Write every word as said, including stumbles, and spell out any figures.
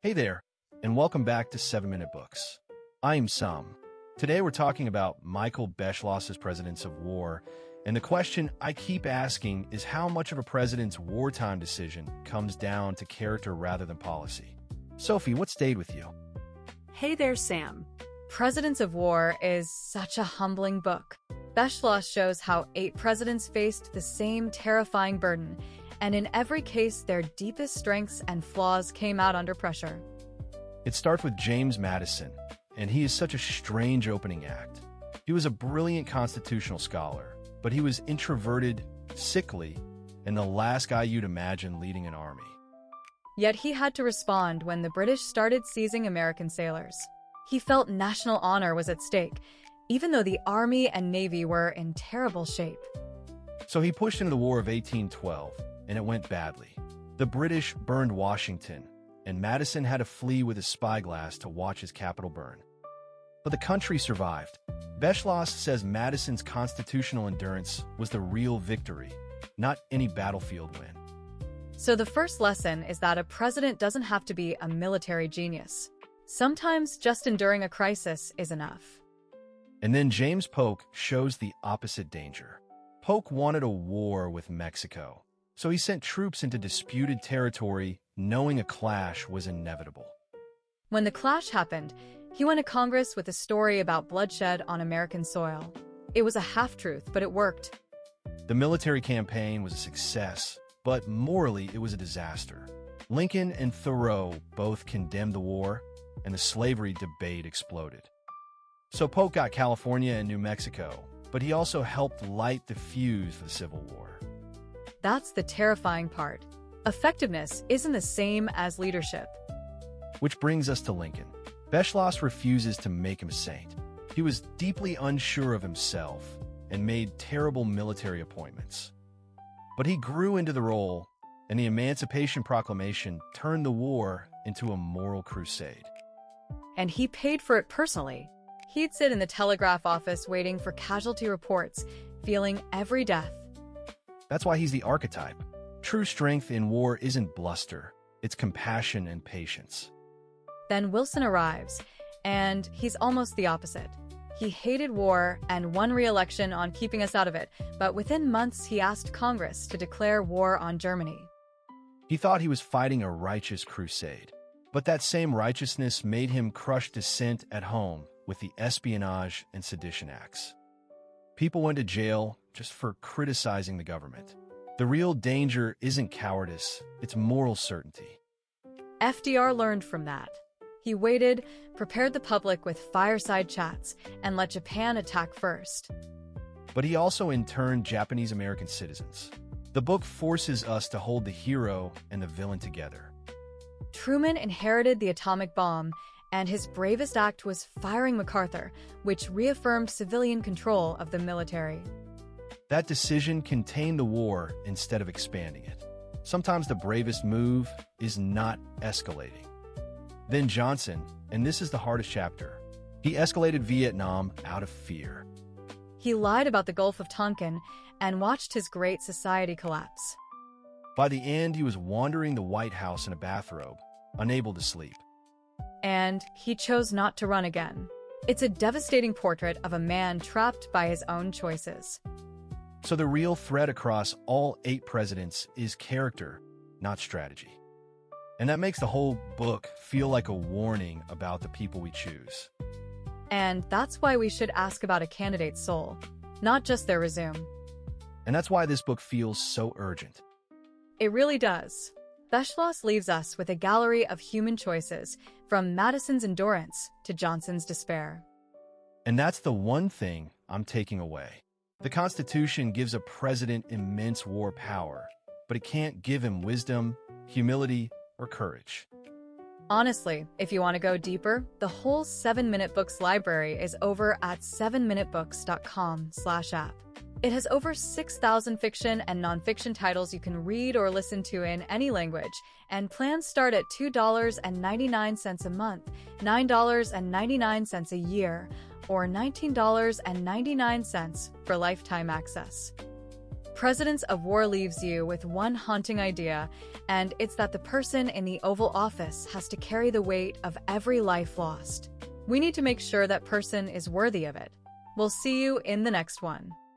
Hey there, and welcome back to seven minute Books. I'm Sam. Today we're talking about Michael Beschloss's Presidents of War, and the question I keep asking is how much of a president's wartime decision comes down to character rather than policy. Sophie, what stayed with you? Hey there, Sam. Presidents of War is such a humbling book. Beschloss shows how eight presidents faced the same terrifying burden, and in every case, their deepest strengths and flaws came out under pressure. It starts with James Madison, and he is such a strange opening act. He was a brilliant constitutional scholar, but he was introverted, sickly, and the last guy you'd imagine leading an army. Yet he had to respond when the British started seizing American sailors. He felt national honor was at stake, even though the army and navy were in terrible shape. So he pushed into the War of eighteen twelve, and it went badly. The British burned Washington, and Madison had to flee with his spyglass to watch his capital burn. But the country survived. Beschloss says Madison's constitutional endurance was the real victory, not any battlefield win. So the first lesson is that a president doesn't have to be a military genius. Sometimes just enduring a crisis is enough. And then James Polk shows the opposite danger. Polk wanted a war with Mexico, so he sent troops into disputed territory, knowing a clash was inevitable. When the clash happened, he went to Congress with a story about bloodshed on American soil. It was a half-truth, but it worked. The military campaign was a success, but morally it was a disaster. Lincoln and Thoreau both condemned the war, and the slavery debate exploded. So Polk got California and New Mexico, but he also helped light the fuse for the Civil War. That's the terrifying part. Effectiveness isn't the same as leadership. Which brings us to Lincoln. Beschloss refuses to make him a saint. He was deeply unsure of himself and made terrible military appointments. But he grew into the role, and the Emancipation Proclamation turned the war into a moral crusade. And he paid for it personally. He'd sit in the telegraph office waiting for casualty reports, feeling every death. That's why he's the archetype. True strength in war isn't bluster, it's compassion and patience. Then Wilson arrives, and he's almost the opposite. He hated war and won re-election on keeping us out of it, but within months he asked Congress to declare war on Germany. He thought he was fighting a righteous crusade, but that same righteousness made him crush dissent at home with the Espionage and Sedition Acts. People went to jail just for criticizing the government. The real danger isn't cowardice, it's moral certainty. F D R learned from that. He waited, prepared the public with fireside chats, and let Japan attack first. But he also interned Japanese-American citizens. The book forces us to hold the hero and the villain together. Truman inherited the atomic bomb, and his bravest act was firing MacArthur, which reaffirmed civilian control of the military. That decision contained the war instead of expanding it. Sometimes the bravest move is not escalating. Then Johnson, and this is the hardest chapter, he escalated Vietnam out of fear. He lied about the Gulf of Tonkin and watched his great society collapse. By the end, he was wandering the White House in a bathrobe, unable to sleep. And he chose not to run again. It's a devastating portrait of a man trapped by his own choices. So the real thread across all eight presidents is character, not strategy. And that makes the whole book feel like a warning about the people we choose. And that's why we should ask about a candidate's soul, not just their resume. And that's why this book feels so urgent. It really does. Beschloss leaves us with a gallery of human choices, from Madison's endurance to Johnson's despair. And that's the one thing I'm taking away. The Constitution gives a president immense war power, but it can't give him wisdom, humility, or courage. Honestly, if you want to go deeper, the whole seven minute Books library is over at seven minute books dot com slash app. It has over six thousand fiction and nonfiction titles you can read or listen to in any language, and plans start at two dollars and ninety-nine cents a month, nine dollars and ninety-nine cents a year, or nineteen dollars and ninety-nine cents for lifetime access. Presidents of War leaves you with one haunting idea, and it's that the person in the Oval Office has to carry the weight of every life lost. We need to make sure that person is worthy of it. We'll see you in the next one.